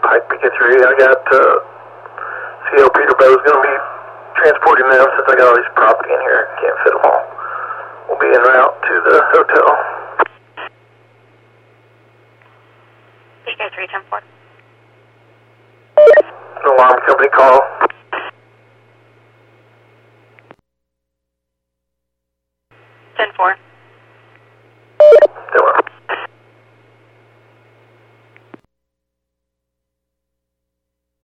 Pike PK3. I got CO Peterborough's going to be transporting them since I got all these property in here. Can't fit them all. We'll be en route to the hotel. PK3, 10-4. Alarm company call. 10-4.